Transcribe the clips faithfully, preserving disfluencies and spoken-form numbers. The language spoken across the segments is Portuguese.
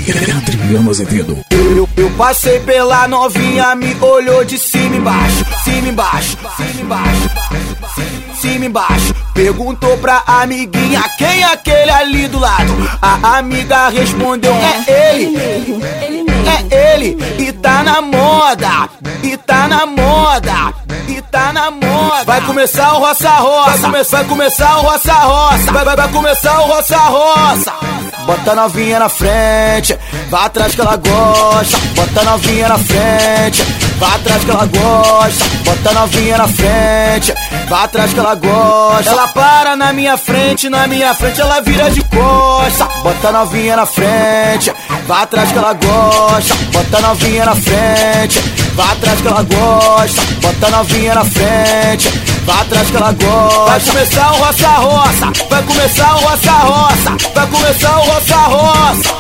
Adriano Azevedo. Eu, eu passei pela novinha, me olhou de cima e embaixo, cima e embaixo, cima e embaixo, cima e embaixo. Perguntou pra amiguinha, quem é aquele ali do lado? A amiga respondeu, é ele, é ele, e tá na moda, e tá na moda, e tá na moda. Vai começar o roça-roça, vai começar, vai começar o roça-roça, vai, vai, vai começar o roça-roça. Bota a novinha na frente, vai atrás que ela gosta. Bota a novinha na frente, vai atrás que ela gosta. Bota a novinha na frente, vai atrás que ela gosta. Ela para na minha frente, na minha frente ela vira de costa. Bota a novinha na frente, vai atrás que ela gosta. Bota a novinha na frente, vai atrás que ela gosta. Bota a novinha na frente, vai atrás que ela gosta. Vai começar o roça-roça, vai começar o roça-roça, vai começar o roça-roça.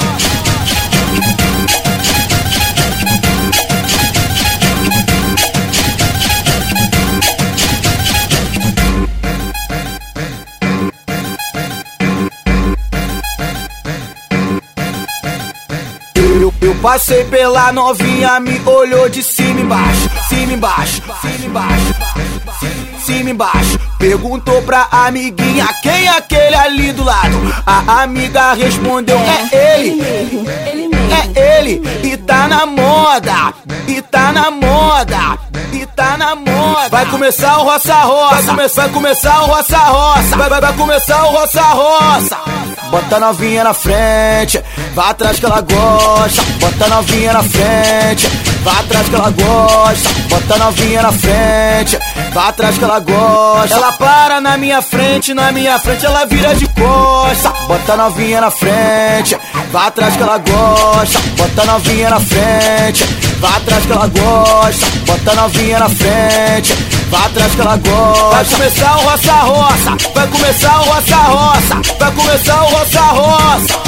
Eu, eu passei pela novinha, me olhou de cima e embaixo, cima e embaixo, cima e embaixo, cima e embaixo. Perguntou pra amiguinha, quem é aquele ali do lado? A amiga respondeu, é ele, é ele, e tá na moda, e tá na moda, e tá na moda. Vai começar o roça-roça, vai começar, vai começar o roça-roça, vai, vai, vai começar o roça-roça. Bota a novinha na frente, vai atrás que ela gosta. Bota a novinha na frente, vai atrás que ela gosta. Bota a novinha na frente, vai atrás que ela gosta. Ela para na minha frente, na minha frente ela vira de costa. Bota a novinha na frente, vai atrás que ela gosta. Bota a novinha na frente, vai atrás que ela gosta. Bota a novinha na frente, vai atrás que ela gosta. Vai começar o roça-roça, vai começar o roça-roça, vai começar o roça-roça.